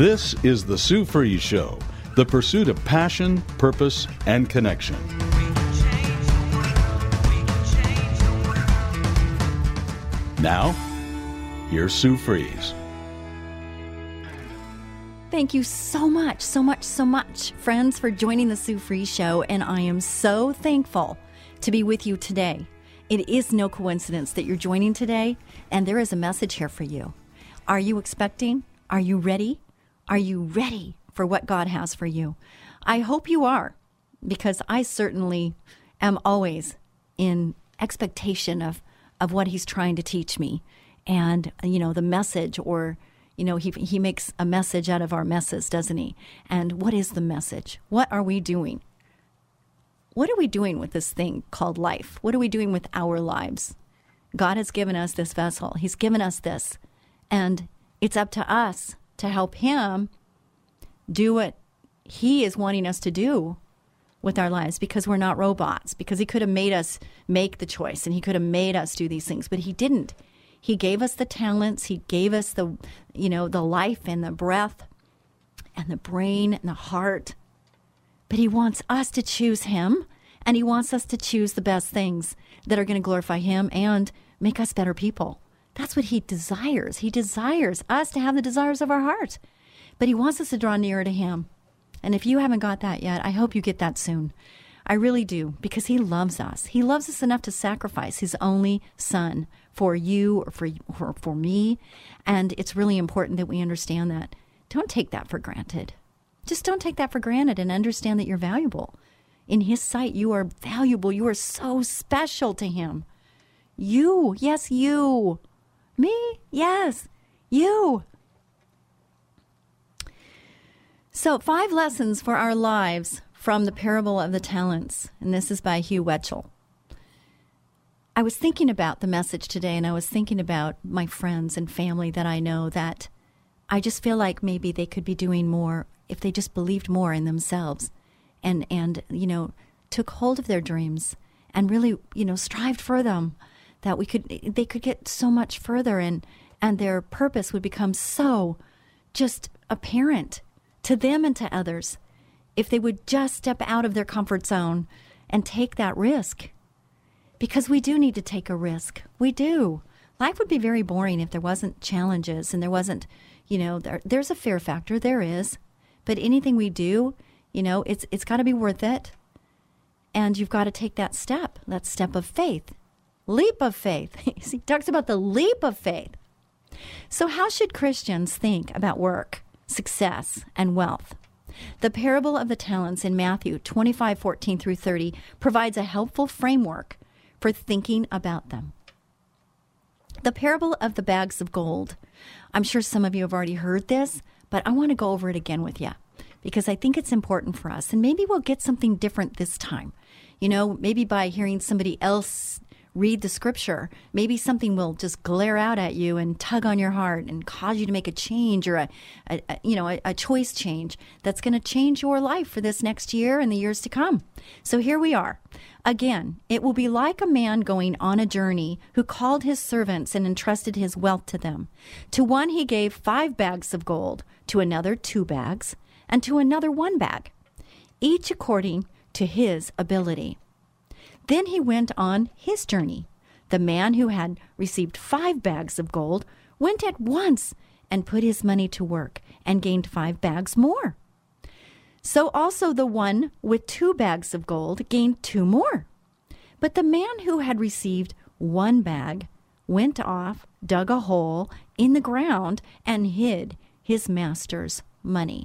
This is the Sue Fries Show, the pursuit of passion, purpose, and connection. Now, here's Sue Fries. Thank you so much, friends, for joining the Sue Fries Show, and I am so thankful to be with you today. It is no coincidence that you're joining today, and there is a message here for you. Are you expecting? Are you ready? Are you ready for what God has for you? I hope you are, because I certainly am always in expectation of what He's trying to teach me. And, the message, or, he makes a message out of our messes, doesn't He? And what is the message? What are we doing? What are we doing with this thing called life? What are we doing with our lives? God has given us this vessel. He's given us this. And it's up to us to help Him do what He is wanting us to do with our lives, because we're not robots, because He could have made us make the choice and He could have made us do these things, but He didn't. He gave us the talents. He gave us the life and the breath and the brain and the heart. But He wants us to choose Him, and He wants us to choose the best things that are going to glorify Him and make us better people. That's what He desires. He desires us to have the desires of our heart. But He wants us to draw nearer to Him. And if you haven't got that yet, I hope you get that soon. I really do, because He loves us. He loves us enough to sacrifice His only Son for you or for me. And it's really important that we understand that. Don't take that for granted. Just don't take that for granted, and understand that you're valuable. In His sight, you are valuable. You are so special to Him. You, yes, you. Me, yes, you. So 5 lessons for our lives from the parable of the talents. And this is by Hugh Wetchell. I was thinking about the message today, and I was thinking about my friends and family that I know, that I just feel like maybe they could be doing more if they just believed more in themselves and took hold of their dreams and really, strived for them, that they could get so much further, and their purpose would become so just apparent to them and to others if they would just step out of their comfort zone and take that risk. Because we do need to take a risk. We do. Life would be very boring if there wasn't challenges and there wasn't, there's a fear factor. There is. But anything we do, it's got to be worth it. And you've got to take that step of faith. Leap of faith. He talks about the leap of faith. So how should Christians think about work, success, and wealth? The parable of the talents in Matthew 25:14 through 30 provides a helpful framework for thinking about them. The parable of the bags of gold. I'm sure some of you have already heard this, but I want to go over it again with you, because I think it's important for us. And maybe we'll get something different this time. Maybe by hearing somebody else read the scripture, maybe something will just glare out at you and tug on your heart and cause you to make a change, or a choice change that's going to change your life for this next year and the years to come. So here we are. Again, it will be like a man going on a journey who called his servants and entrusted his wealth to them. To one he gave 5 bags of gold, to another 2 bags, and to another 1 bag, each according to his ability. Then he went on his journey. The man who had received 5 bags of gold went at once and put his money to work and gained 5 bags more. So also the one with 2 bags of gold gained 2 more. But the man who had received 1 bag went off, dug a hole in the ground, and hid his master's money.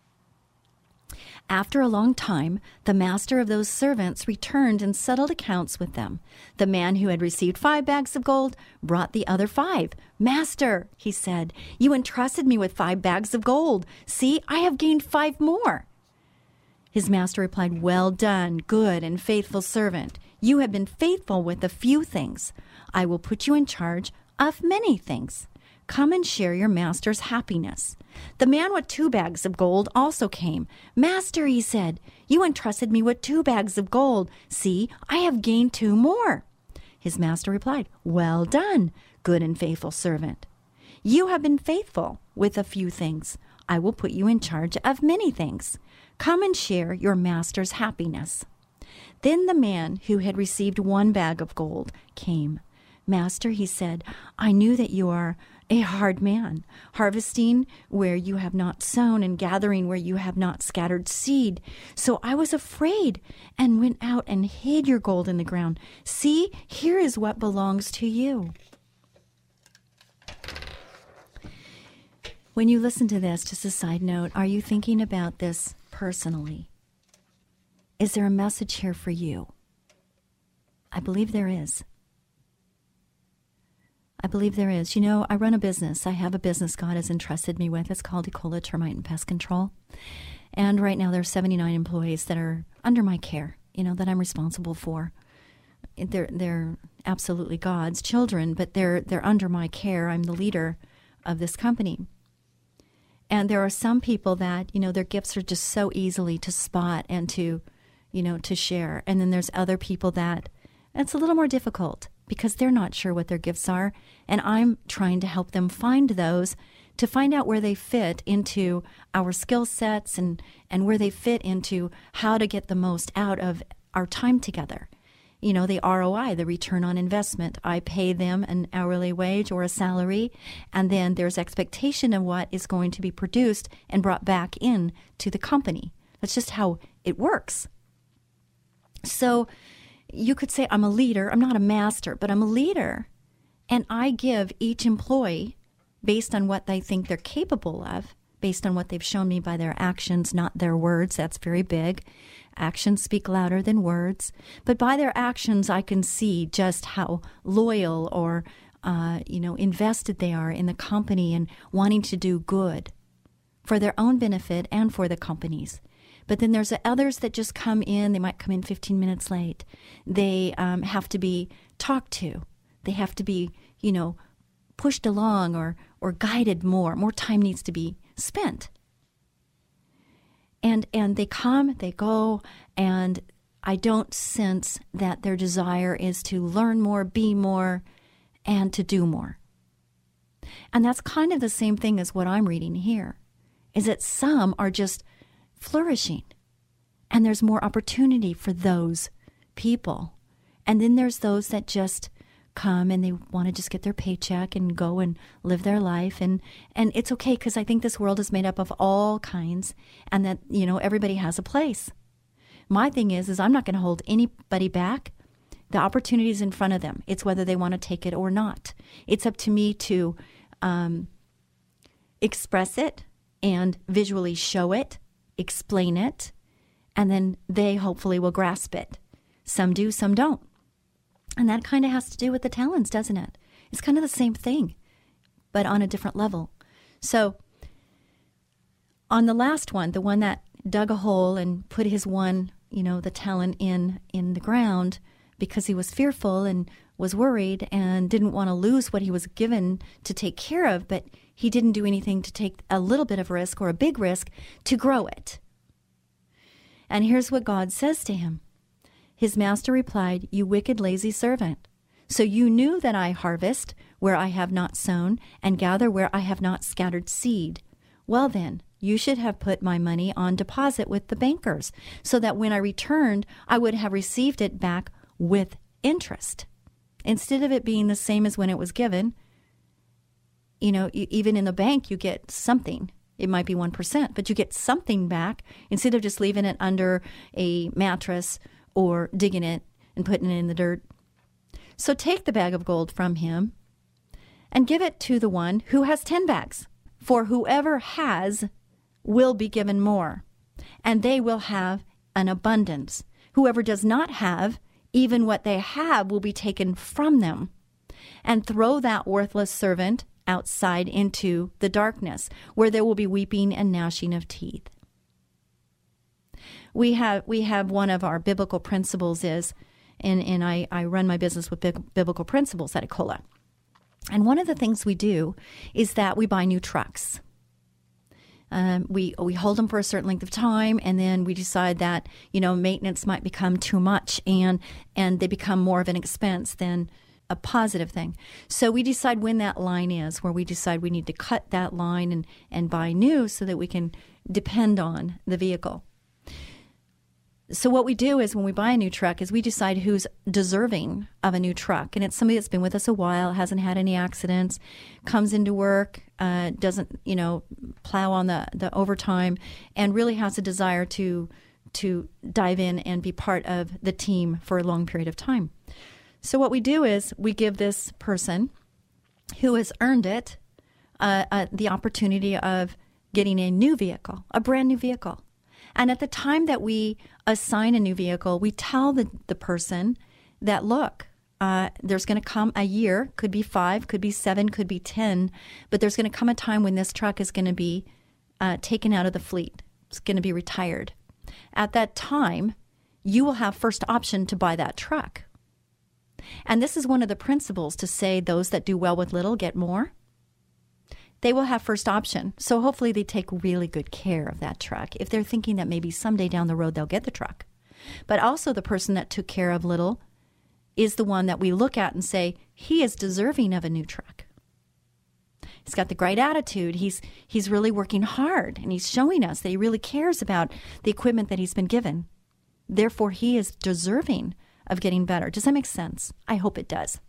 After a long time, the master of those servants returned and settled accounts with them. The man who had received 5 bags of gold brought the other 5. "Master," he said, "you entrusted me with 5 bags of gold. See, I have gained 5 more." His master replied, "Well done, good and faithful servant. You have been faithful with a few things. I will put you in charge of many things. Come and share your master's happiness." The man with 2 bags of gold also came. "Master," he said, "you entrusted me with 2 bags of gold. See, I have gained 2 more." His master replied, "Well done, good and faithful servant. You have been faithful with a few things. I will put you in charge of many things. Come and share your master's happiness." Then the man who had received 1 bag of gold came. "Master," he said, "I knew that you are a hard man, harvesting where you have not sown and gathering where you have not scattered seed. So I was afraid and went out and hid your gold in the ground. See, here is what belongs to you." When you listen to this, just a side note, are you thinking about this personally? Is there a message here for you? I believe there is. I believe there is. You know, I run a business. I have a business God has entrusted me with. It's called Ecola Termite and Pest Control. And right now there are 79 employees that are under my care, that I'm responsible for. They're absolutely God's children, but they're under my care. I'm the leader of this company. And there are some people that, their gifts are just so easily to spot and to share. And then there's other people that it's a little more difficult because they're not sure what their gifts are. And I'm trying to help them find those, to find out where they fit into our skill sets and where they fit into how to get the most out of our time together. The ROI, the return on investment. I pay them an hourly wage or a salary, and then there's expectation of what is going to be produced and brought back in to the company. That's just how it works. So you could say I'm a leader. I'm not a master, but I'm a leader. And I give each employee, based on what they think they're capable of, based on what they've shown me by their actions, not their words. That's very big. Actions speak louder than words. But by their actions, I can see just how loyal or, invested they are in the company and wanting to do good for their own benefit and for the company's. But then there's others that just come in. They might come in 15 minutes late. They have to be talked to. They have to be, pushed along or guided more. More time needs to be spent. And they come, they go, and I don't sense that their desire is to learn more, be more, and to do more. And that's kind of the same thing as what I'm reading here, is that some are just flourishing, and there's more opportunity for those people. And then there's those that just come and they want to just get their paycheck and go and live their life. And it's okay, because I think this world is made up of all kinds, and that, everybody has a place. My thing is I'm not going to hold anybody back. The opportunity is in front of them. It's whether they want to take it or not. It's up to me to express it and visually show it, explain it, and then they hopefully will grasp it. Some do, some don't. And that kind of has to do with the talents, doesn't it? It's kind of the same thing, but on a different level. So on the last one, the one that dug a hole and put his one, the talent in the ground because he was fearful and was worried and didn't want to lose what he was given to take care of, but he didn't do anything to take a little bit of risk or a big risk to grow it. And here's what God says to him. His master replied, "You wicked, lazy servant. So you knew that I harvest where I have not sown and gather where I have not scattered seed. Well then, you should have put my money on deposit with the bankers, so that when I returned, I would have received it back with interest. Instead of it being the same as when it was given, even in the bank, you get something. It might be 1%, but you get something back instead of just leaving it under a mattress or digging it and putting it in the dirt. So take the bag of gold from him and give it to the one who has 10 bags. For whoever has will be given more, and they will have an abundance. Whoever does not have, even what they have will be taken from them. And throw that worthless servant outside into the darkness, where there will be weeping and gnashing of teeth." We have one of our biblical principles is, and I run my business with biblical principles at Ecola. And one of the things we do is that we buy new trucks. We hold them for a certain length of time, and then we decide that maintenance might become too much, and they become more of an expense than a positive thing. So we decide when that line is, where we decide we need to cut that line and buy new so that we can depend on the vehicle. So what we do is when we buy a new truck is we decide who's deserving of a new truck. And it's somebody that's been with us a while, hasn't had any accidents, comes into work, doesn't, plow on the overtime, and really has a desire to dive in and be part of the team for a long period of time. So what we do is we give this person who has earned it the opportunity of getting a new vehicle, a brand new vehicle. And at the time that we assign a new vehicle, we tell the person that, look, there's going to come a year, could be 5, could be 7, could be 10, but there's going to come a time when this truck is going to be taken out of the fleet. It's going to be retired. At that time, you will have first option to buy that truck. And this is one of the principles to say those that do well with little get more. They will have first option. So hopefully they take really good care of that truck if they're thinking that maybe someday down the road they'll get the truck. But also the person that took care of little is the one that we look at and say, he is deserving of a new truck. He's got the great attitude. He's really working hard, and he's showing us that he really cares about the equipment that he's been given. Therefore, he is deserving of getting better. Does that make sense? I hope it does.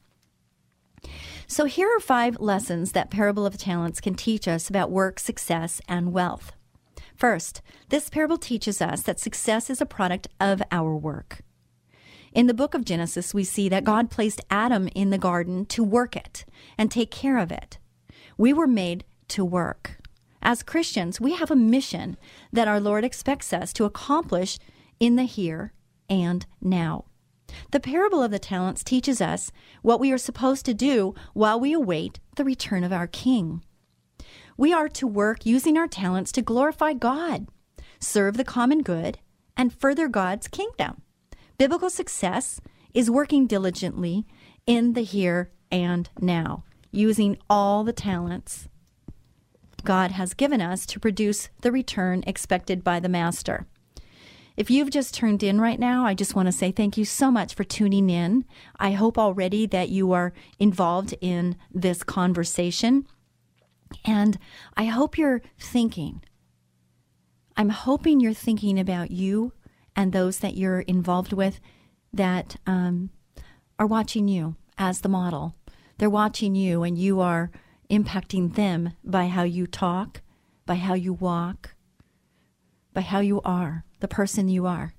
So here are 5 lessons that Parable of Talents can teach us about work, success, and wealth. First, this parable teaches us that success is a product of our work. In the book of Genesis, we see that God placed Adam in the garden to work it and take care of it. We were made to work. As Christians, we have a mission that our Lord expects us to accomplish in the here and now. The parable of the talents teaches us what we are supposed to do while we await the return of our King. We are to work using our talents to glorify God, serve the common good, and further God's kingdom. Biblical success is working diligently in the here and now, using all the talents God has given us to produce the return expected by the Master. If you've just tuned in right now, I just want to say thank you so much for tuning in. I hope already that you are involved in this conversation. And I hope you're thinking. I'm hoping you're thinking about you and those that you're involved with that are watching you as the model. They're watching you, and you are impacting them by how you talk, by how you walk, by how you are, the person you are.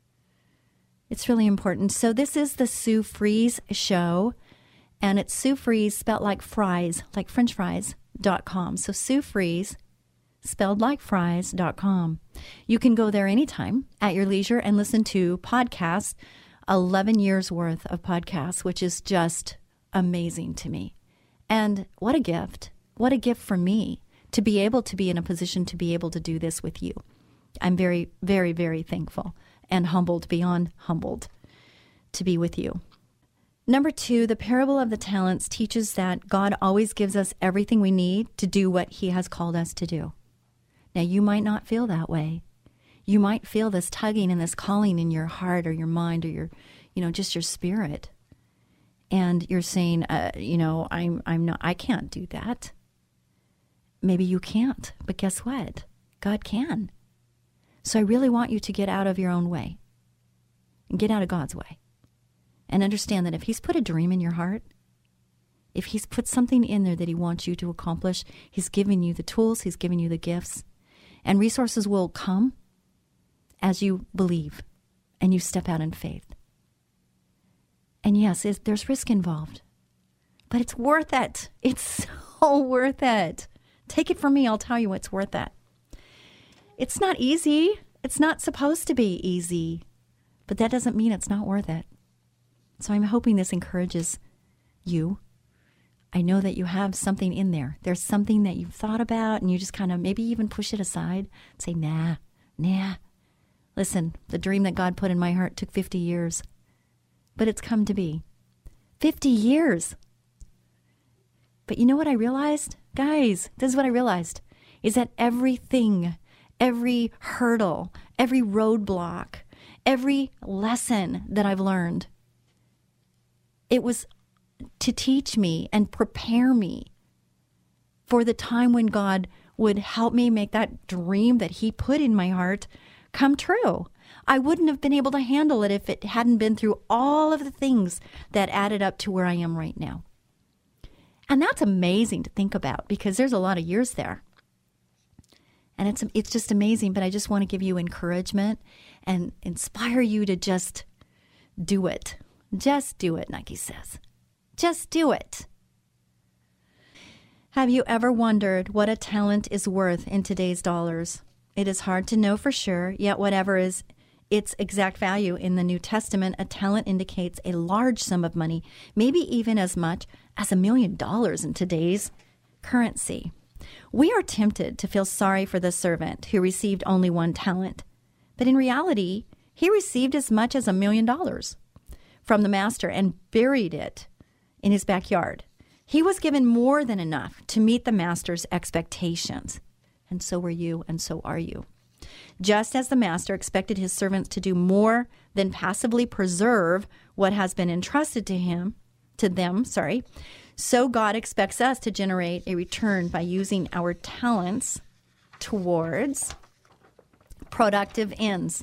It's really important. So this is the Sue Fries Show, and it's Sue Fries spelled like fries, like French fries.com. So Sue Fries spelled like fries.com. You can go there anytime at your leisure and listen to podcasts, 11 years worth of podcasts, which is just amazing to me. And what a gift. What a gift for me to be able to be in a position to be able to do this with you. I'm very, very, very thankful and humbled, beyond humbled, to be with you. Number 2, the parable of the talents teaches that God always gives us everything we need to do what he has called us to do. Now, you might not feel that way. You might feel this tugging and this calling in your heart or your mind or your, just your spirit. And you're saying, I can't do that. Maybe you can't, but guess what? God can. So I really want you to get out of your own way and get out of God's way and understand that if he's put a dream in your heart, if he's put something in there that he wants you to accomplish, he's giving you the tools, he's giving you the gifts, and resources will come as you believe and you step out in faith. And yes, there's risk involved, but it's worth it. It's so worth it. Take it from me, I'll tell you it's worth it. It's not easy. It's not supposed to be easy, but that doesn't mean it's not worth it. So I'm hoping this encourages you. I know that you have something in there. There's something that you've thought about, and you just kind of maybe even push it aside and say, nah. Listen, the dream that God put in my heart took 50 years, but it's come to be. 50 years. But you know what I realized? Guys, this is what I realized, is that everything, every hurdle, every roadblock, every lesson that I've learned, it was to teach me and prepare me for the time when God would help me make that dream that He put in my heart come true. I wouldn't have been able to handle it if it hadn't been through all of the things that added up to where I am right now. And that's amazing to think about because there's a lot of years there. And it's just amazing, but I just want to give you encouragement and inspire you to just do it. Just do it, Nike says. Just do it. Have you ever wondered what a talent is worth in today's dollars? It is hard to know for sure, yet whatever is its exact value in the New Testament, a talent indicates a large sum of money, maybe even as much as $1 million in today's currency. We are tempted to feel sorry for the servant who received only 1 talent, but in reality, he received as much as $1 million from the master and buried it in his backyard. He was given more than enough to meet the master's expectations, and so were you, and so are you. Just as the master expected his servants to do more than passively preserve what has been entrusted to them, so God expects us to generate a return by using our talents towards productive ends.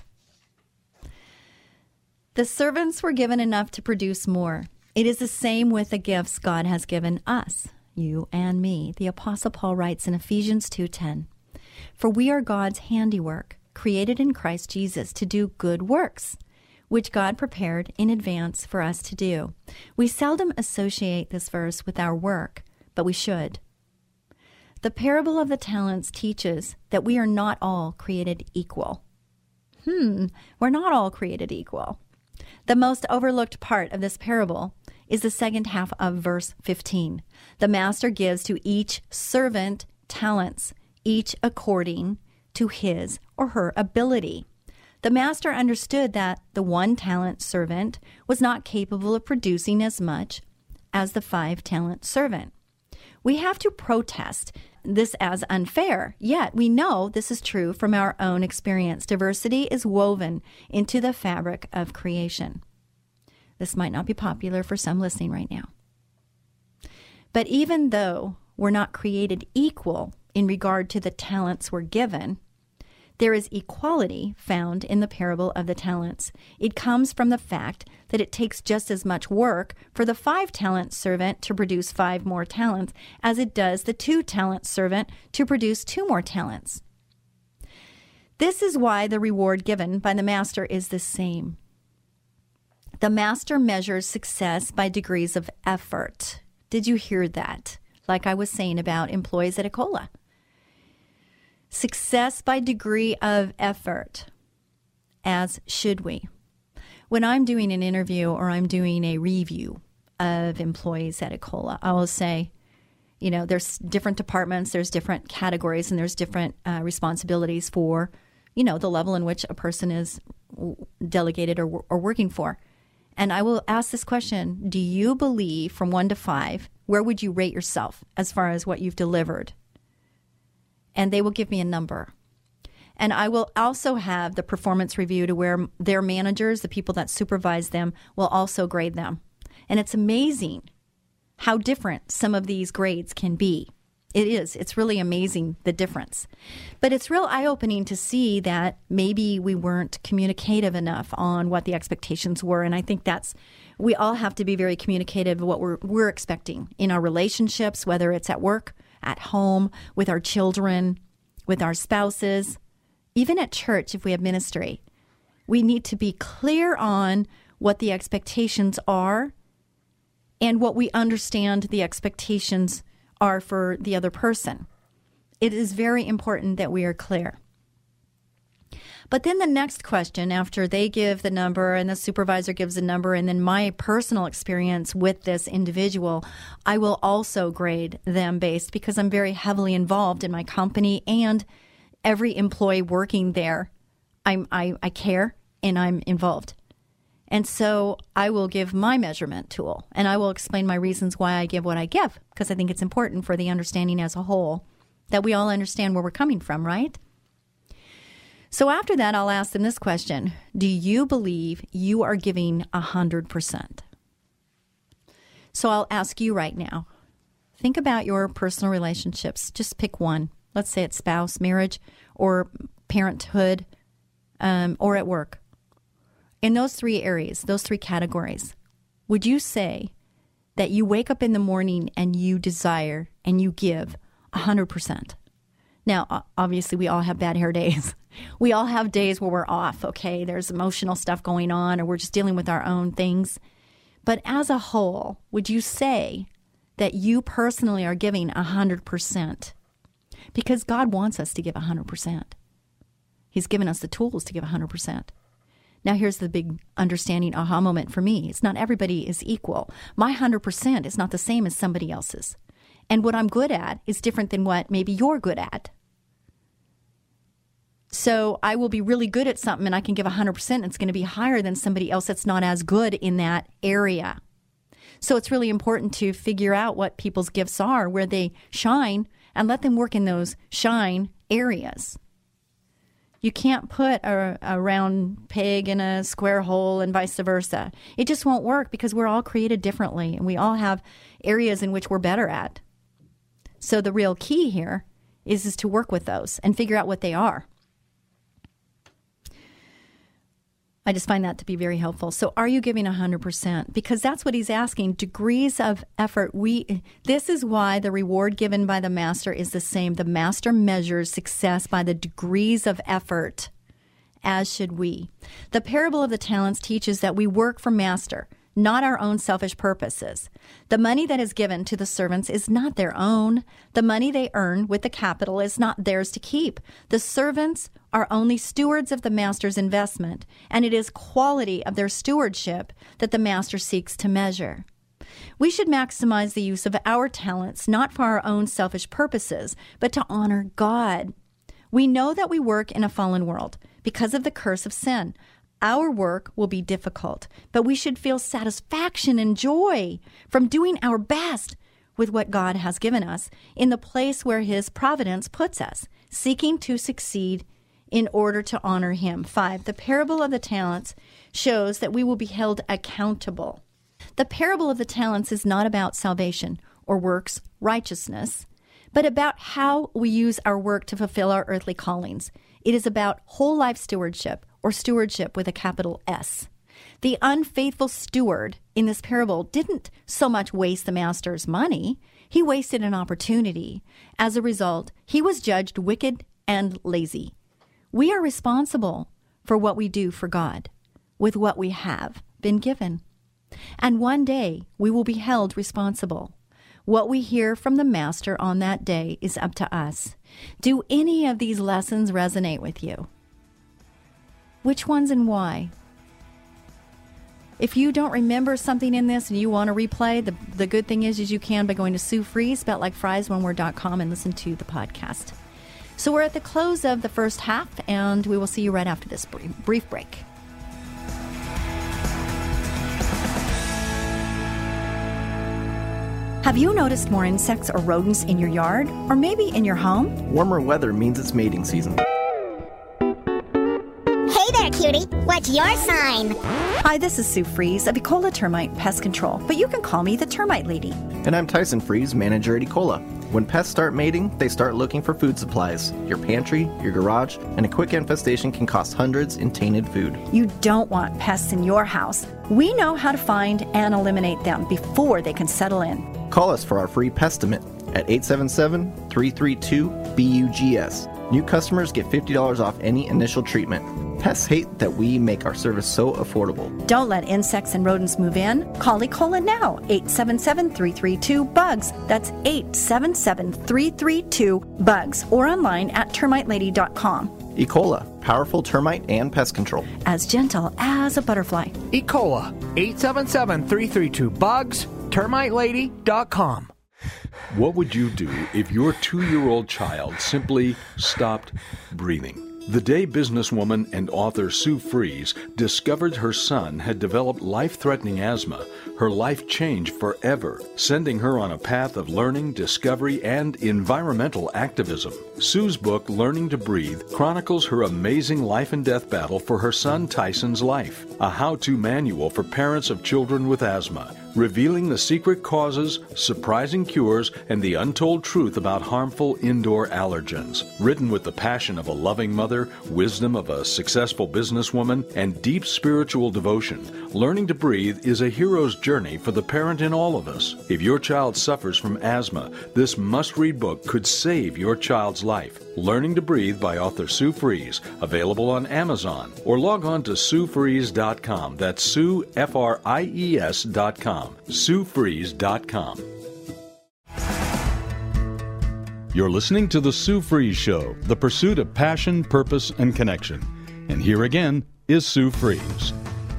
The servants were given enough to produce more. It is the same with the gifts God has given us, you and me. The Apostle Paul writes in Ephesians 2:10, "For we are God's handiwork, created in Christ Jesus to do good works, which God prepared in advance for us to do." We seldom associate this verse with our work, but we should. The parable of the talents teaches that we are not all created equal. We're not all created equal. The most overlooked part of this parable is the second half of verse 15. The master gives to each servant talents, each according to his or her ability. The master understood that the 1-talent servant was not capable of producing as much as the 5-talent servant. We have to protest this as unfair, yet we know this is true from our own experience. Diversity is woven into the fabric of creation. This might not be popular for some listening right now. But even though we're not created equal in regard to the talents we're given, there is equality found in the parable of the talents. It comes from the fact that it takes just as much work for the 5-talent servant to produce 5 more talents as it does the 2-talent servant to produce 2 more talents. This is why the reward given by the master is the same. The master measures success by degrees of effort. Did you hear that? Like I was saying about employees at Ecola. Success by degree of effort, as should we. When I'm doing an interview or I'm doing a review of employees at Ecola, I will say, there's different departments, there's different categories, and there's different responsibilities for, the level in which a person is delegated or working for. And I will ask this question: do you believe from 1 to 5, where would you rate yourself as far as what you've delivered? And they will give me a number. And I will also have the performance review to where their managers, the people that supervise them, will also grade them. And it's amazing how different some of these grades can be. It is. It's really amazing, the difference. But it's real eye-opening to see that maybe we weren't communicative enough on what the expectations were. And I think we all have to be very communicative of what we're expecting in our relationships, whether it's at work, at home, with our children, with our spouses, even at church if we have ministry. We need to be clear on what the expectations are and what we understand the expectations are for the other person. It is very important that we are clear. But then the next question, after they give the number and the supervisor gives the number, and then my personal experience with this individual, I will also grade them based, because I'm very heavily involved in my company and every employee working there. I care and I'm involved. And so I will give my measurement tool, and I will explain my reasons why I give what I give, because I think it's important for the understanding as a whole that we all understand where we're coming from, right? So after that, I'll ask them this question: do you believe you are giving 100%? So I'll ask you right now, think about your personal relationships. Just pick one. Let's say it's spouse, marriage, or parenthood, or at work. In those three areas, those three categories, would you say that you wake up in the morning and you desire and you give 100%? Now, obviously, we all have bad hair days. We all have days where we're off, okay? There's emotional stuff going on, or we're just dealing with our own things. But as a whole, would you say that you personally are giving 100%? Because God wants us to give 100%. He's given us the tools to give 100%. Now, here's the big understanding aha moment for me. It's not everybody is equal. My 100% is not the same as somebody else's. And what I'm good at is different than what maybe you're good at. So I will be really good at something and I can give 100% and it's going to be higher than somebody else that's not as good in that area. So it's really important to figure out what people's gifts are, where they shine, and let them work in those shine areas. You can't put a round peg in a square hole and vice versa. It just won't work because we're all created differently and we all have areas in which we're better at. So the real key here is to work with those and figure out what they are. I just find that to be very helpful. So are you giving 100%? Because that's what he's asking. Degrees of effort. This is why the reward given by the master is the same. The master measures success by the degrees of effort, as should we. The parable of the talents teaches that we work for master, not our own selfish purposes. The money that is given to the servants is not their own. The money they earn with the capital is not theirs to keep. The servants are only stewards of the master's investment, and it is quality of their stewardship that the master seeks to measure. We should maximize the use of our talents, not for our own selfish purposes, but to honor God. We know that we work in a fallen world because of the curse of sin. Our work will be difficult, but we should feel satisfaction and joy from doing our best with what God has given us in the place where His providence puts us, seeking to succeed in order to honor Him. 5, the parable of the talents shows that we will be held accountable. The parable of the talents is not about salvation or works righteousness, but about how we use our work to fulfill our earthly callings. It is about whole life stewardship, or stewardship with a capital S. The unfaithful steward in this parable didn't so much waste the master's money, he wasted an opportunity. As a result, he was judged wicked and lazy. We are responsible for what we do for God with what we have been given. And one day we will be held responsible. What we hear from the master on that day is up to us. Do any of these lessons resonate with you? Which ones and why? If you don't remember something in this and you want to replay, the good thing is you can by going to Sue Fries, spelled like fries, oneword.com, and listen to the podcast. So we're at the close of the first half, and we will see you right after this brief break. Have you noticed more insects or rodents in your yard, or maybe in your home? Warmer weather means it's mating season. Hey there, cutie. What's your sign? Hi, this is Sue Fries of Ecola Termite Pest Control, but you can call me the Termite Lady. And I'm Tyson Fries, manager at Ecola. When pests start mating, they start looking for food supplies. Your pantry, your garage, and a quick infestation can cost hundreds in tainted food. You don't want pests in your house. We know how to find and eliminate them before they can settle in. Call us for our free Pestimate at 877-332-BUGS. New customers get $50 off any initial treatment. Pests hate that we make our service so affordable. Don't let insects and rodents move in. Call Ecola now, 877-332-BUGS. That's 877-332-BUGS, or online at termitelady.com. Ecola, powerful termite and pest control. As gentle as a butterfly. Ecola, 877-332-BUGS, termitelady.com. What would you do if your 2-year-old child simply stopped breathing? The day businesswoman and author Sue Fries discovered her son had developed life-threatening asthma, her life changed forever, sending her on a path of learning, discovery, and environmental activism. Sue's book, Learning to Breathe, chronicles her amazing life and death battle for her son Tyson's life, a how-to manual for parents of children with asthma. revealing the secret causes, surprising cures, and the untold truth about harmful indoor allergens. Written with the passion of a loving mother, wisdom of a successful businesswoman, and deep spiritual devotion, Learning to Breathe is a hero's journey for the parent in all of us. If your child suffers from asthma, this must-read book could save your child's life. Learning to Breathe by author Sue Fries, available on Amazon, or log on to SueFries.com. That's Sue, Fries.com. SueFries.com. You're listening to The Sue Fries Show, the pursuit of passion, purpose, and connection. And here again is Sue Fries.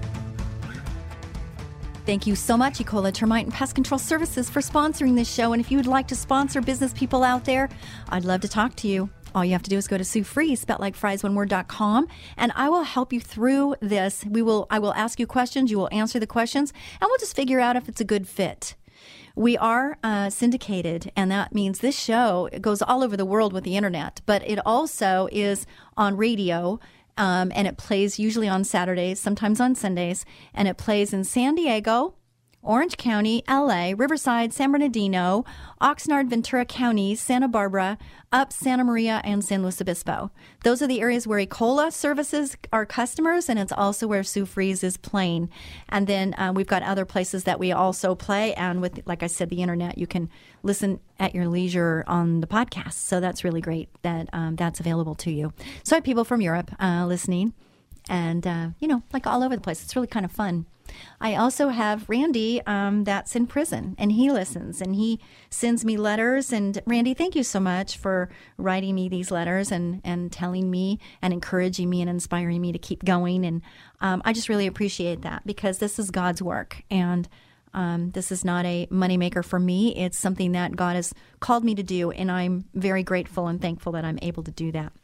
Thank you so much, Ecola Termite and Pest Control Services, for sponsoring this show. And if you would like to sponsor business people out there, I'd love to talk to you. All you have to do is go to Sue Fries, spelled like fries, one word.com, and I will help you through this. I will ask you questions, you will answer the questions, and we'll just figure out if it's a good fit. We are syndicated, and that means this show goes all over the world with the internet, but it also is on radio. And it plays usually on Saturdays, sometimes on Sundays, and it plays in San Diego, Orange County, LA, Riverside, San Bernardino, Oxnard, Ventura Counties, Santa Barbara, up Santa Maria, and San Luis Obispo. Those are the areas where Ecola services our customers, and it's also where Sue Fries is playing. And then we've got other places that we also play, and with, like I said, the internet, you can listen at your leisure on the podcast. So that's really great that that's available to you. So I have people from Europe listening, and, like all over the place. It's really kind of fun. I also have Randy that's in prison, and he listens, and he sends me letters. And Randy, thank you so much for writing me these letters and telling me and encouraging me and inspiring me to keep going. And I just really appreciate that, because this is God's work, and this is not a moneymaker for me. It's something that God has called me to do, and I'm very grateful and thankful that I'm able to do that.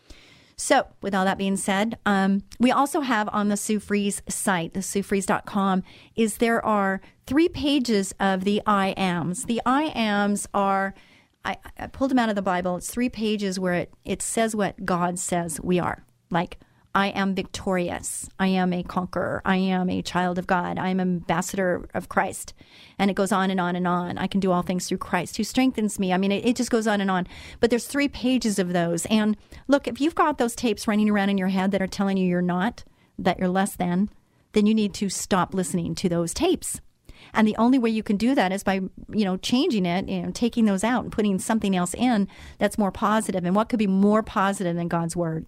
So, with all that being said, we also have on the Sue Fries site, the SueFries.com, there are 3 pages of the I ams. The I ams are, I pulled them out of the Bible. It's 3 pages where it says what God says we are. Like, I am victorious. I am a conqueror. I am a child of God. I am an ambassador of Christ. And it goes on and on and on. I can do all things through Christ who strengthens me. I mean, it just goes on and on. But there's 3 pages of those. And look, if you've got those tapes running around in your head that are telling you you're not, that you're less than, then you need to stop listening to those tapes. And the only way you can do that is by, changing it, taking those out and putting something else in that's more positive. And what could be more positive than God's Word?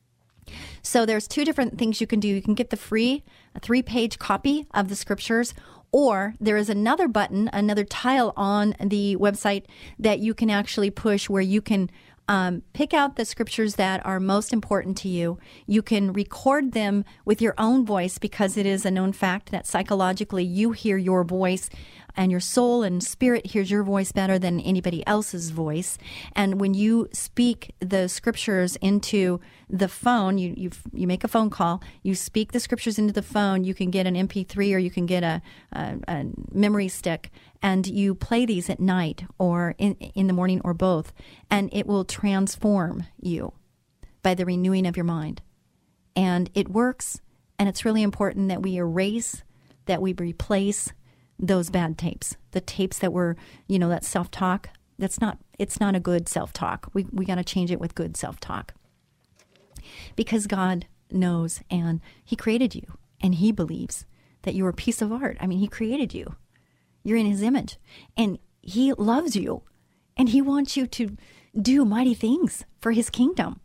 So there's 2 different things you can do. You can get the free 3-page copy of the scriptures, or there is another button, another tile on the website that you can actually push where you can pick out the scriptures that are most important to you. You can record them with your own voice, because it is a known fact that psychologically you hear your voice, and your soul and spirit hears your voice better than anybody else's voice. And when you speak the scriptures into the phone, you make a phone call, you speak the scriptures into the phone, you can get an MP3 or you can get a memory stick, and you play these at night or in the morning or both, and it will transform you by the renewing of your mind. And it works, and it's really important that we erase, that we replace those bad tapes, the tapes that were, that self-talk. It's not a good self-talk. We got to change it with good self-talk, because God knows, and He created you, and He believes that you're a piece of art. I mean, He created you. You're in His image, and He loves you, and He wants you to do mighty things for His kingdom.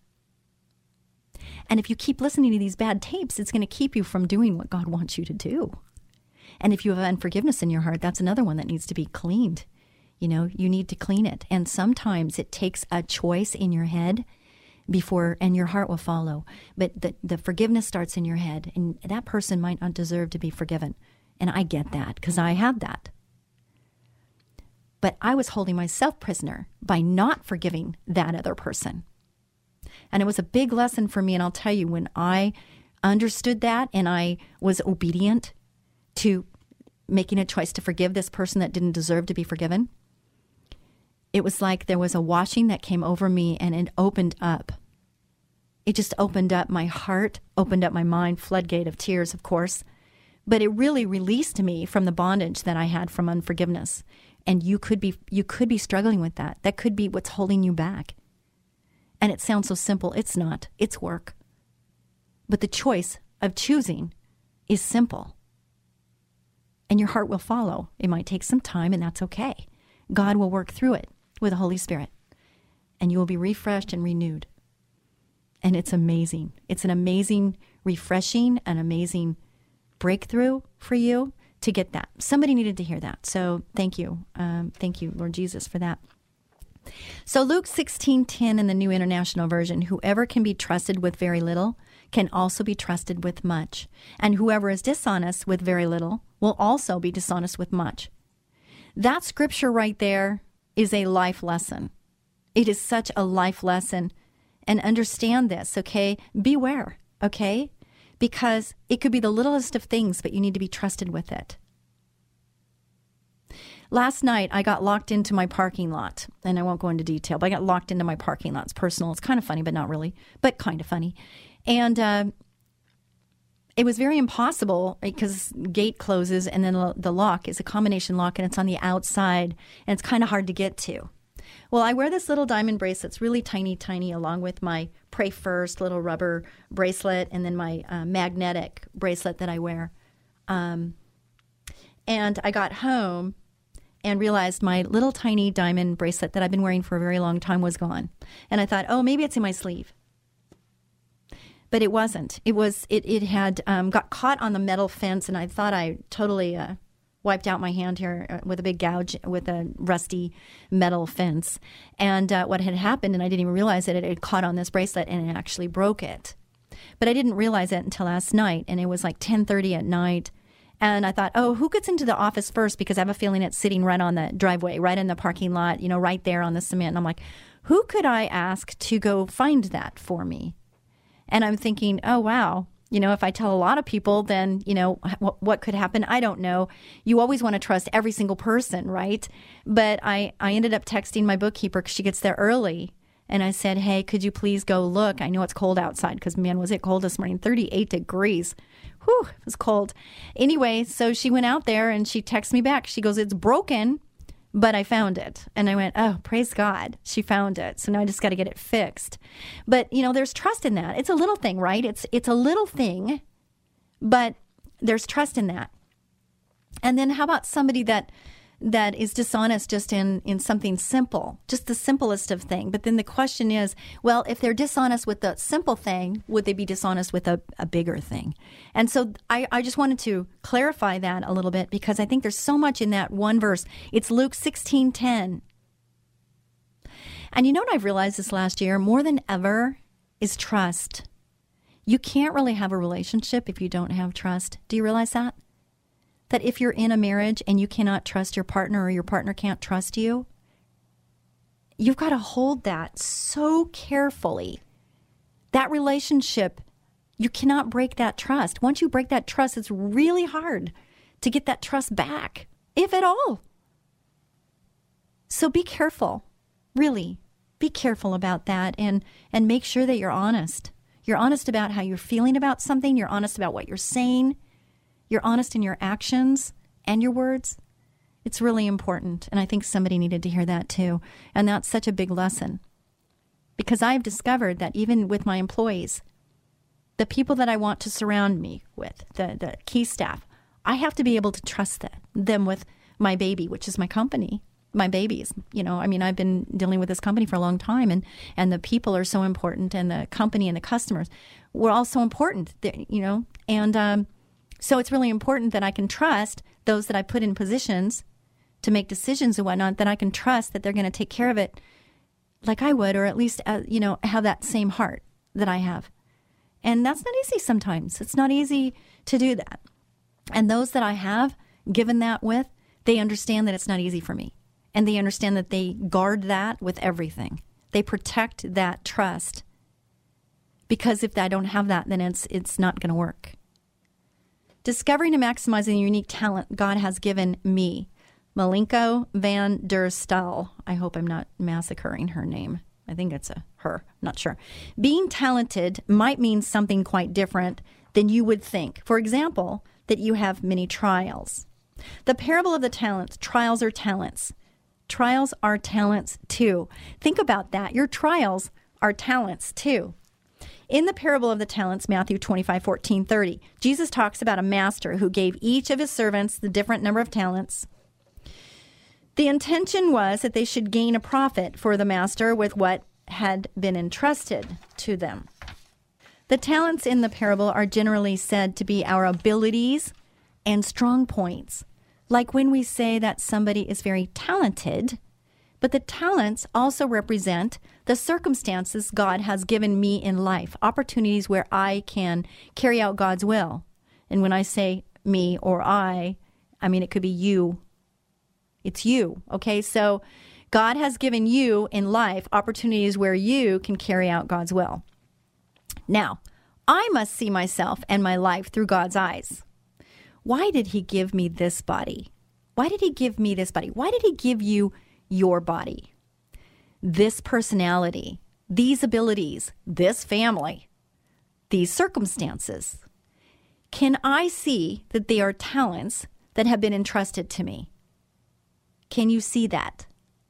And if you keep listening to these bad tapes, it's going to keep you from doing what God wants you to do. And if you have unforgiveness in your heart, that's another one that needs to be cleaned. You need to clean it. And sometimes it takes a choice in your head and your heart will follow. But the forgiveness starts in your head, and that person might not deserve to be forgiven. And I get that, because I had that. But I was holding myself prisoner by not forgiving that other person. And it was a big lesson for me. And I'll tell you, when I understood that and I was obedient to making a choice to forgive this person that didn't deserve to be forgiven, it was like there was a washing that came over me, and it opened up. It just opened up my heart, opened up my mind, floodgate of tears, of course. But it really released me from the bondage that I had from unforgiveness. And you could be struggling with that. That could be what's holding you back. And it sounds so simple. It's not. It's work. But the choice of choosing is simple. And your heart will follow. It might take some time, and that's okay. God will work through it with the Holy Spirit. And you will be refreshed and renewed. And it's amazing. It's an amazing refreshing, an amazing breakthrough for you to get that. Somebody needed to hear that. So thank you. Thank you, Lord Jesus, for that. So Luke 16:10 in the New International Version, whoever can be trusted with very little can also be trusted with much. And whoever is dishonest with very little will also be dishonest with much. That scripture right there is a life lesson. It is such a life lesson. And understand this, okay? Beware, okay? Because it could be the littlest of things, but you need to be trusted with it. Last night, I got locked into my parking lot, and I won't go into detail, but I got locked into my parking lot. It's personal. It's kind of funny, but not really, but kind of funny. And it was very impossible because gate closes, and then the lock is a combination lock, and it's on the outside, and it's kind of hard to get to. Well, I wear this little diamond bracelet. It's really tiny, tiny, along with my Pray First little rubber bracelet, and then my magnetic bracelet that I wear. And I got home and realized my little tiny diamond bracelet that I've been wearing for a very long time was gone. And I thought, oh, maybe it's in my sleeve. But it wasn't. It had got caught on the metal fence, and I thought I totally wiped out my hand here with a big gouge with a rusty metal fence. And what had happened, and I didn't even realize it had caught on this bracelet, and it actually broke it. But I didn't realize it until last night, and it was like 10:30 at night. And I thought, oh, who gets into the office first? Because I have a feeling it's sitting right on the driveway, right in the parking lot, right there on the cement. And I'm like, who could I ask to go find that for me? And I'm thinking, oh, wow. If I tell a lot of people, then, what could happen? I don't know. You always want to trust every single person, right? But I ended up texting my bookkeeper because she gets there early. And I said, hey, could you please go look? I know it's cold outside because, man, was it cold this morning? 38 degrees. Whew, it was cold. Anyway, so she went out there and she texted me back. She goes, it's broken, but I found it. And I went, oh, praise God. She found it. So now I just got to get it fixed. But, there's trust in that. It's a little thing, right? It's a little thing, but there's trust in that. And then how about somebody that is dishonest just in something simple, just the simplest of thing. But then the question is, well, if they're dishonest with the simple thing, would they be dishonest with a bigger thing? And so I just wanted to clarify that a little bit because I think there's so much in that one verse. It's Luke 16:10. And you know what I've realized this last year? More than ever is trust. You can't really have a relationship if you don't have trust. Do you realize that? That if you're in a marriage and you cannot trust your partner or your partner can't trust you, you've got to hold that so carefully. That relationship, you cannot break that trust. Once you break that trust, it's really hard to get that trust back, if at all. So be careful, really. Be careful about that and make sure that you're honest. You're honest about how you're feeling about something. You're honest about what you're saying. You're honest in your actions and your words. It's really important. And I think somebody needed to hear that too. And that's such a big lesson. Because I've discovered that even with my employees, the people that I want to surround me with, the key staff, I have to be able to trust them with my baby, which is my company, my babies. I've been dealing with this company for a long time, and the people are so important, and the company and the customers were all so important, so it's really important that I can trust those that I put in positions to make decisions and whatnot, that I can trust that they're going to take care of it like I would, or at least, have that same heart that I have. And that's not easy sometimes. It's not easy to do that. And those that I have given that with, they understand that it's not easy for me. And they understand that they guard that with everything. They protect that trust. Because if I don't have that, then it's not going to work. Discovering and maximizing the unique talent God has given me. Malenko van der Staal. I hope I'm not massacring her name. I think it's her. Not sure. Being talented might mean something quite different than you would think. For example, that you have many trials. The parable of the talents, trials are talents. Trials are talents too. Think about that. Your trials are talents too. In the parable of the talents, Matthew 25:14-30, Jesus talks about a master who gave each of his servants the different number of talents. The intention was that they should gain a profit for the master with what had been entrusted to them. The talents in the parable are generally said to be our abilities and strong points, like when we say that somebody is very talented, but the talents also represent the circumstances God has given me in life, opportunities where I can carry out God's will. And when I say me or I mean it could be you. It's you, okay? So God has given you in life opportunities where you can carry out God's will. Now, I must see myself and my life through God's eyes. Why did he give me this body? Why did he give me this body? Why did he give you your body? This personality, these abilities, this family, these circumstances. Can I see that they are talents that have been entrusted to me? Can you see that?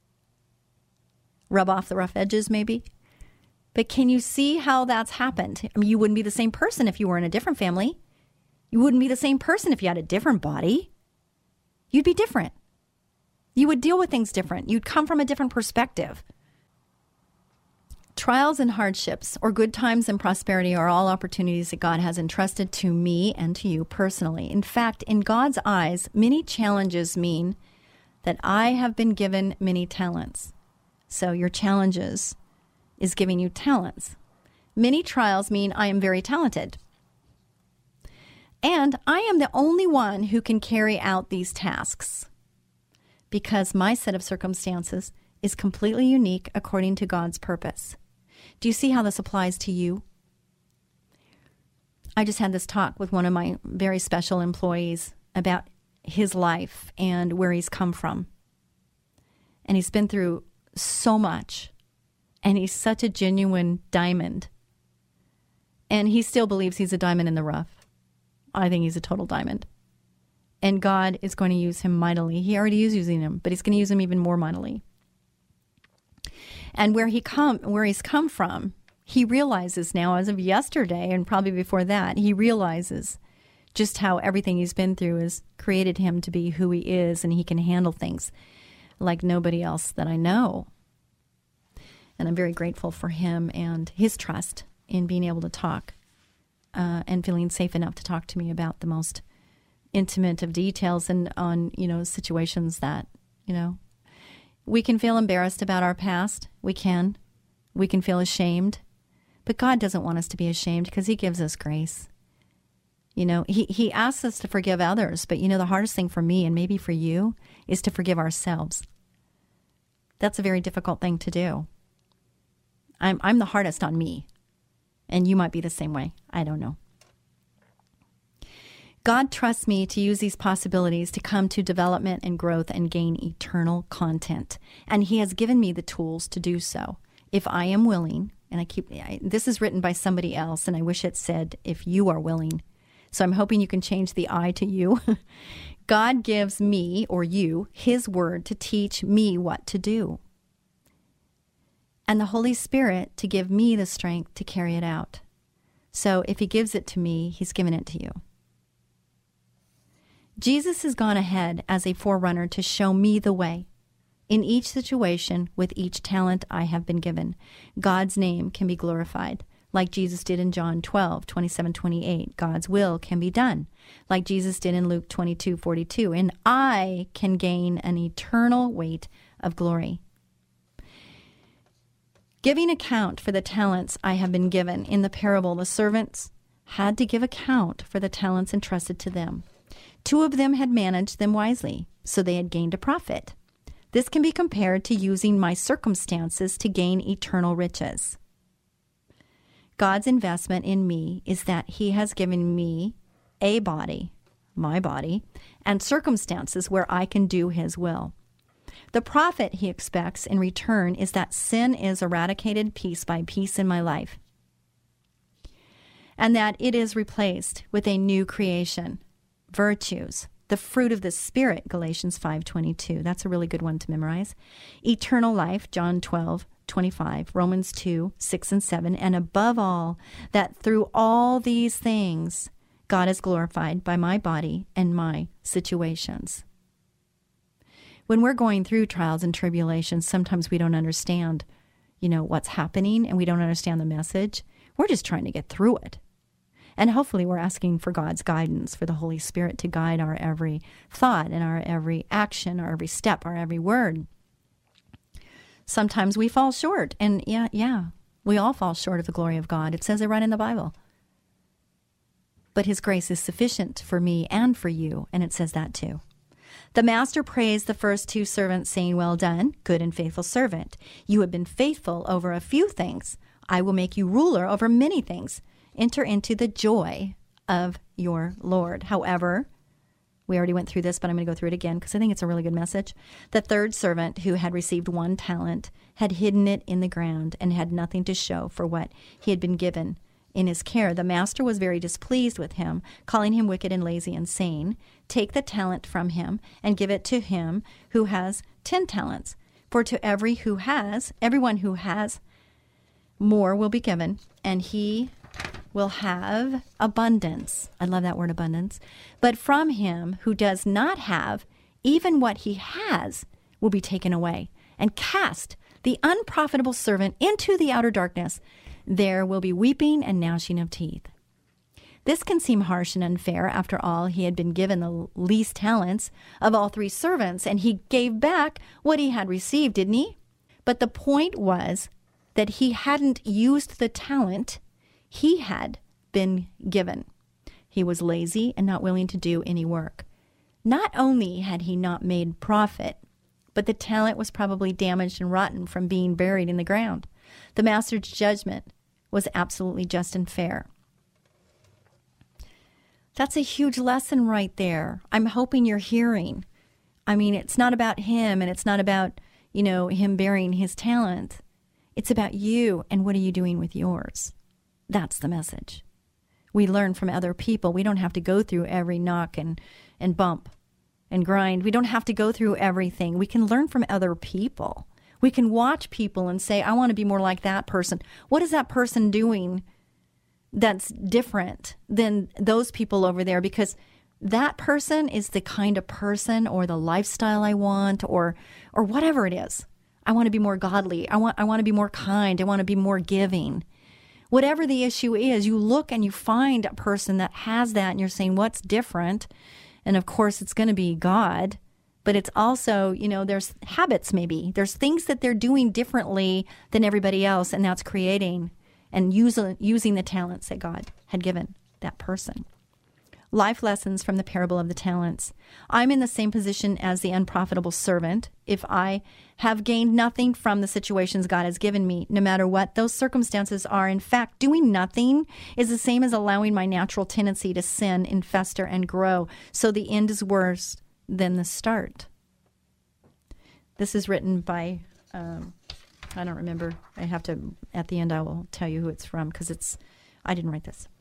Rub off the rough edges, maybe? But can you see how that's happened? I mean, you wouldn't be the same person if you were in a different family. You wouldn't be the same person if you had a different body. You'd be different. You would deal with things different. You'd come from a different perspective. Trials and hardships, or good times and prosperity, are all opportunities that God has entrusted to me and to you personally. In fact, in God's eyes, many challenges mean that I have been given many talents. So your challenges is giving you talents. Many trials mean I am very talented. And I am the only one who can carry out these tasks because my set of circumstances is completely unique according to God's purpose. Do you see how this applies to you? I just had this talk with one of my very special employees about his life and where he's come from. And he's been through so much. And he's such a genuine diamond. And he still believes he's a diamond in the rough. I think he's a total diamond. And God is going to use him mightily. He already is using him, but he's going to use him even more mightily. And where he's come from, he realizes now, as of yesterday, and probably before that, he realizes just how everything he's been through has created him to be who he is, and he can handle things like nobody else that I know. And I'm very grateful for him and his trust in being able to talk and feeling safe enough to talk to me about the most intimate of details and on, situations that, we can feel embarrassed about our past. We can feel ashamed. But God doesn't want us to be ashamed because he gives us grace. He asks us to forgive others, but the hardest thing for me and maybe for you is to forgive ourselves. That's a very difficult thing to do. I'm the hardest on me, and you might be the same way. I don't know. God trusts me to use these possibilities to come to development and growth and gain eternal content, and he has given me the tools to do so. If I am willing, and this is written by somebody else, and I wish it said, if you are willing. So I'm hoping you can change the I to you. God gives me, or you, his word to teach me what to do. And the Holy Spirit to give me the strength to carry it out. So if he gives it to me, he's given it to you. Jesus has gone ahead as a forerunner to show me the way. In each situation, with each talent I have been given, God's name can be glorified. Like Jesus did in John 12:27-28, God's will can be done. Like Jesus did in Luke 22:42, and I can gain an eternal weight of glory. Giving account for the talents I have been given. In the parable, the servants had to give account for the talents entrusted to them. 2 of them had managed them wisely, so they had gained a profit. This can be compared to using my circumstances to gain eternal riches. God's investment in me is that he has given me a body, my body, and circumstances where I can do his will. The profit he expects in return is that sin is eradicated piece by piece in my life, and that it is replaced with a new creation. virtues, the fruit of the Spirit, Galatians 5:22. That's a really good one to memorize. Eternal life, John 12:25, Romans 2:6 and 7. And above all, that through all these things, God is glorified by my body and my situations. When we're going through trials and tribulations, sometimes we don't understand, what's happening, and we don't understand the message. We're just trying to get through it. And hopefully we're asking for God's guidance, for the Holy Spirit to guide our every thought and our every action, our every step, our every word. Sometimes we fall short. And yeah, we all fall short of the glory of God. It says it right in the Bible. But His grace is sufficient for me and for you. And it says that too. The master praised the first two servants, saying, "Well done, good and faithful servant. You have been faithful over a few things. I will make you ruler over many things. Enter into the joy of your Lord." However, we already went through this, but I'm going to go through it again because I think it's a really good message. The third servant, who had received 1 talent, had hidden it in the ground and had nothing to show for what he had been given in his care. The master was very displeased with him, calling him wicked and lazy, and saying, "Take the talent from him and give it to him who has 10 talents. For to everyone who has, more will be given, and he will have abundance." I love that word, abundance. "But from him who does not have, even what he has will be taken away. And cast the unprofitable servant into the outer darkness. There will be weeping and gnashing of teeth." This can seem harsh and unfair. After all, he had been given the least talents of all 3 servants, and he gave back what he had received, didn't he? But the point was that he hadn't used the talent he had been given. He was lazy and not willing to do any work. Not only had he not made profit, but the talent was probably damaged and rotten from being buried in the ground. The master's judgment was absolutely just and fair. That's a huge lesson right there. I'm hoping you're hearing. I mean, it's not about him, and it's not about, him burying his talent. It's about you, and what are you doing with yours? That's the message. We learn from other people. We don't have to go through every knock and bump and grind. We don't have to go through everything. We can learn from other people. We can watch people and say, "I want to be more like that person." What is that person doing that's different than those people over there? Because that person is the kind of person or the lifestyle I want, or whatever it is. I want to be more godly. I want to be more kind. I want to be more giving. Whatever the issue is, you look and you find a person that has that, and you're saying, what's different? And of course, it's going to be God. But it's also, there's habits maybe. There's things that they're doing differently than everybody else, and that's creating and using the talents that God had given that person. Life lessons from the parable of the talents. I'm in the same position as the unprofitable servant. If I have gained nothing from the situations God has given me, no matter what those circumstances are, in fact, doing nothing is the same as allowing my natural tendency to sin and fester and grow. So the end is worse than the start. This is written by, I don't remember. I have to, at the end, I will tell you who it's from because I didn't write this.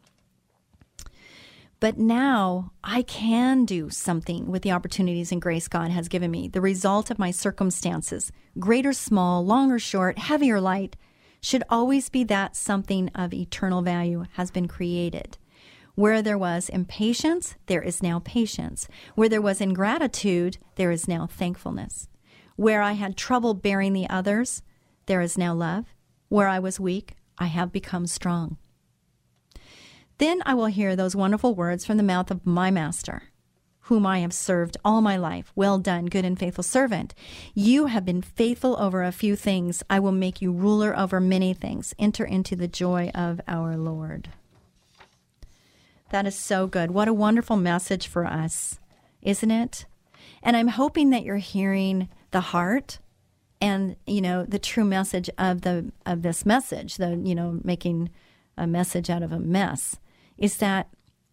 But now I can do something with the opportunities and grace God has given me. The result of my circumstances, great or small, long or short, heavy or light, should always be that something of eternal value has been created. Where there was impatience, there is now patience. Where there was ingratitude, there is now thankfulness. Where I had trouble bearing the others, there is now love. Where I was weak, I have become strong. Then I will hear those wonderful words from the mouth of my master, whom I have served all my life. Well done, good and faithful servant. You have been faithful over a few things. I will make you ruler over many things. Enter into the joy of our Lord. That is so good. What a wonderful message for us, isn't it? And I'm hoping that you're hearing the heart and, the true message of this message, making a message out of a mess, is that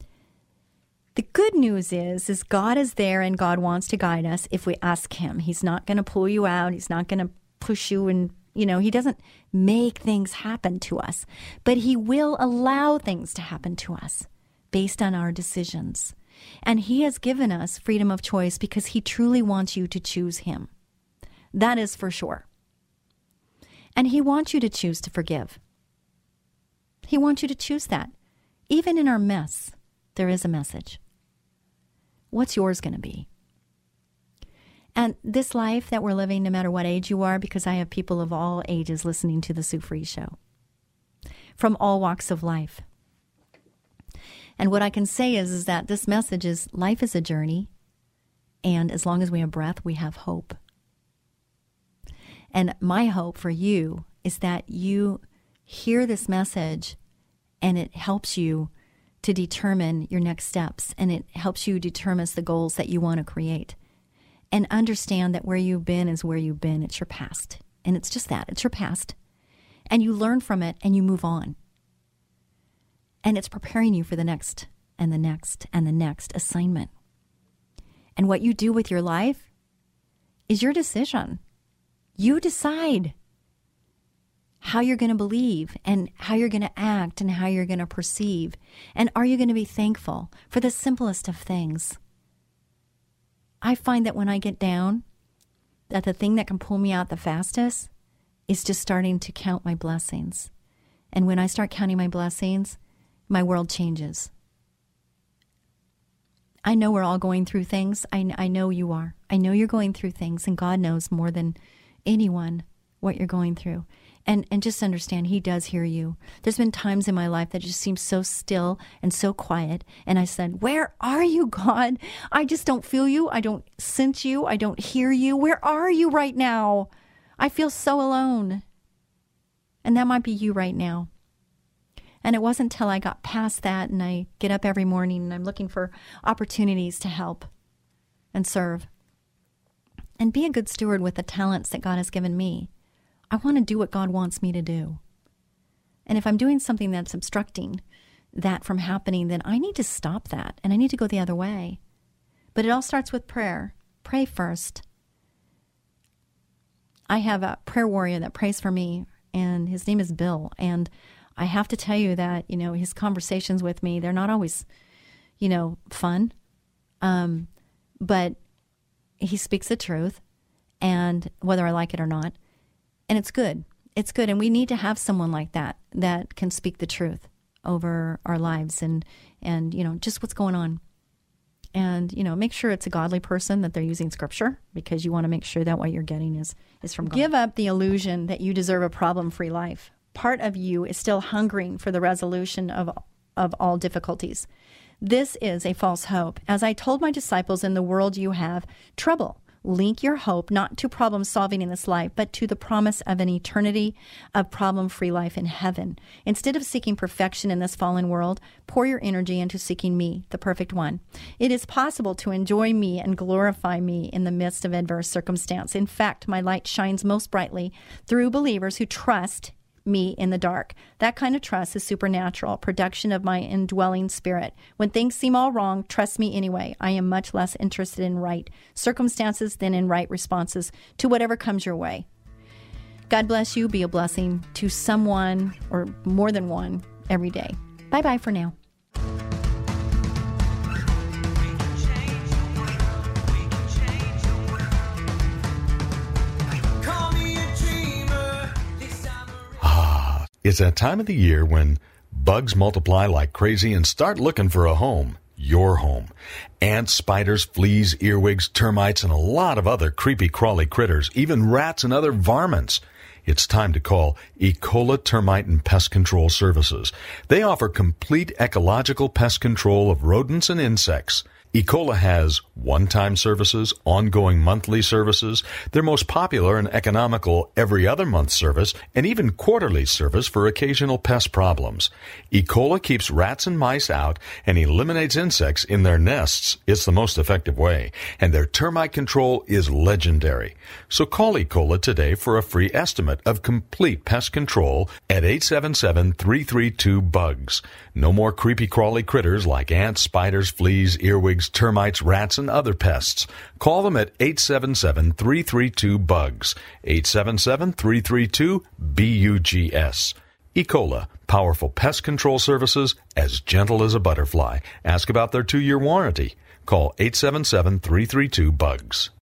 the good news is God is there and God wants to guide us if we ask him. He's not going to pull you out. He's not going to push you and, he doesn't make things happen to us, but he will allow things to happen to us based on our decisions. And he has given us freedom of choice because he truly wants you to choose him. That is for sure. And he wants you to choose to forgive. He wants you to choose that. Even in our mess, there is a message. What's yours going to be? And this life that we're living, no matter what age you are, because I have people of all ages listening to the Sue Fries Show, from all walks of life. And what I can say is that this message is life is a journey, and as long as we have breath, we have hope. And my hope for you is that you hear this message and it helps you to determine your next steps, and it helps you determine the goals that you want to create. And understand that where you've been is where you've been. It's your past. And it's just that. It's your past. And you learn from it and you move on. And it's preparing you for the next and the next and the next assignment. And what you do with your life is your decision. You decide how you're going to believe and how you're going to act and how you're going to perceive. And are you going to be thankful for the simplest of things? I find that when I get down, that the thing that can pull me out the fastest is just starting to count my blessings. And when I start counting my blessings, my world changes. I know we're all going through things. I know you are. I know you're going through things, and God knows more than anyone what you're going through. And just understand, he does hear you. There's been times in my life that just seems so still and so quiet. And I said, where are you, God? I just don't feel you. I don't sense you. I don't hear you. Where are you right now? I feel so alone. And that might be you right now. And it wasn't until I got past that and I get up every morning and I'm looking for opportunities to help and serve and be a good steward with the talents that God has given me. I want to do what God wants me to do. And if I'm doing something that's obstructing that from happening, then I need to stop that and I need to go the other way. But it all starts with prayer. Pray first. I have a prayer warrior that prays for me, and his name is Bill. And I have to tell you that, his conversations with me, they're not always, fun. But he speaks the truth, and whether I like it or not. And it's good. It's good. And we need to have someone like that can speak the truth over our lives and just what's going on. And, make sure it's a godly person, that they're using scripture, because you want to make sure that what you're getting is from God. Give up the illusion that you deserve a problem-free life. Part of you is still hungering for the resolution of all difficulties. This is a false hope. As I told my disciples, in the world you have trouble. Link your hope not to problem solving in this life, but to the promise of an eternity of problem-free life in heaven. Instead of seeking perfection in this fallen world, pour your energy into seeking me, the perfect one. It is possible to enjoy me and glorify me in the midst of adverse circumstance. In fact, my light shines most brightly through believers who trust me in the dark. That kind of trust is supernatural, production of my indwelling spirit. When things seem all wrong, trust me anyway. I am much less interested in right circumstances than in right responses to whatever comes your way. God bless you. Be a blessing to someone or more than one every day. Bye-bye for now. It's that time of the year when bugs multiply like crazy and start looking for a home, your home. Ants, spiders, fleas, earwigs, termites, and a lot of other creepy crawly critters, even rats and other varmints. It's time to call Ecola Termite and Pest Control Services. They offer complete ecological pest control of rodents and insects. Ecola has one-time services, ongoing monthly services, their most popular and economical every other month service, and even quarterly service for occasional pest problems. Ecola keeps rats and mice out and eliminates insects in their nests. It's the most effective way, and their termite control is legendary. So call Ecola today for a free estimate of complete pest control at 877-332-BUGS. No more creepy crawly critters like ants, spiders, fleas, earwigs, termites, rats, and other pests. Call them at 877-332-BUGS. 877-332-BUGS. Ecola, powerful pest control services as gentle as a butterfly. Ask about their 2-year warranty. Call 877-332-BUGS.